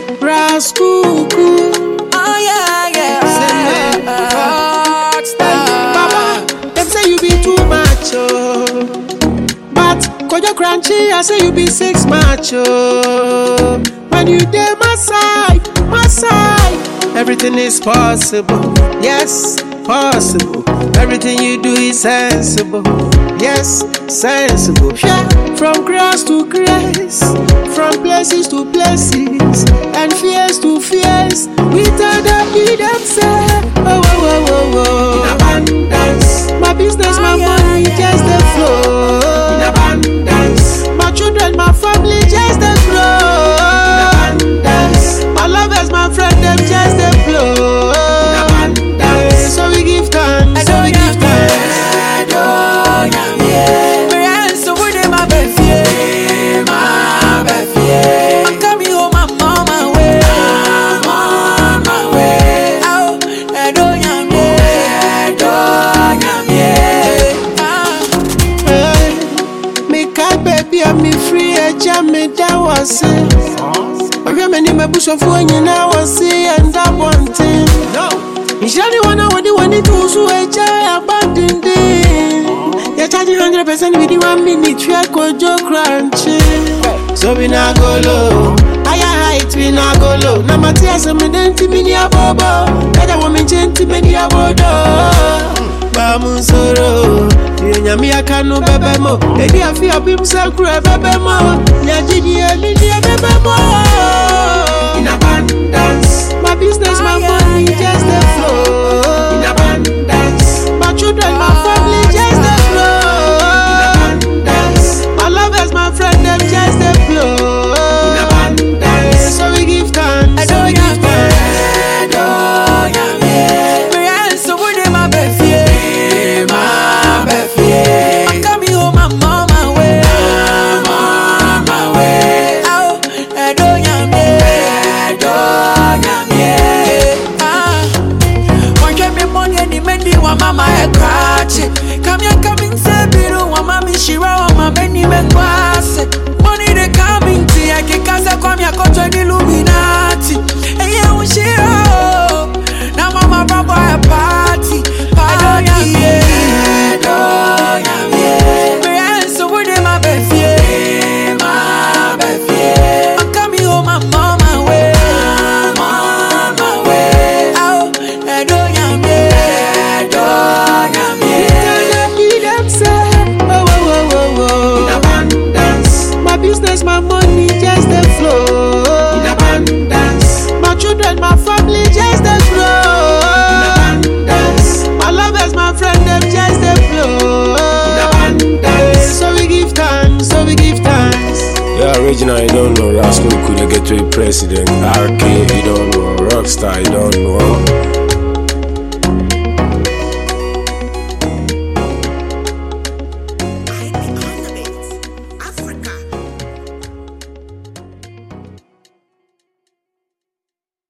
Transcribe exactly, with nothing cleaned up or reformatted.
Raskuku. Oh yeah, yeah. Say no. Rockstar. Baba, them say you be too much, oh. But Kojo Crunchy, I say you be six much, oh. When you dey my side, my side, everything is possible. Yes, possible. Everything you do is sensible. Yes, sensible. Yeah. From grass to grace, from places to places, and fears to fears. We tell them, we them say, oh, oh, oh, oh, oh. In abundance, my business, my money, just the flow. In abundance, my children, my family, just the flow. In abundance, my lovers, my friend, them just the flow. In abundance, so we give thanks, so we give thanks. Me free, a jam me that was it. I remember my bush of one, you know, I see, and that one thing. No, you should want to do one to so a child abandoned. You're charging one hundred percent with the one minute track or Joe Crunchy. So we not go low, higher height, we not go low. Now my tears are me, then to me, near Bobo. Better woman, gentle, many abodo. Bamusoro, Yami Akano Bebemo, Edi Afia Pimsa Kura Bebemo, Yajidi Lydia Bebemo. In abundance, my business, my money, just the flow. In abundance, my children, my family, just the flow. In abundance, my lovers, my friend, them just the flow. In abundance, so we give thanks, so we give thanks. Mama e krachi come here coming say biru wa mami shira wa mabeni mengwase money they coming to ya kikaza kwa mya koto ni Illuminati eye ushira na mama baba ya party party yeah do ya me me so we dey my befie my befie I'm coming home my mama way mama way oh e do ya me business, my money, just the flow. In abundance, my children, my family, just the flow. In abundance, my lovers, my friend, them just the flow. In abundance, so we give thanks, so we give thanks. Yeah, original, you don't know. Rascal could get to a president. R K, you don't know. Rockstar, you don't know.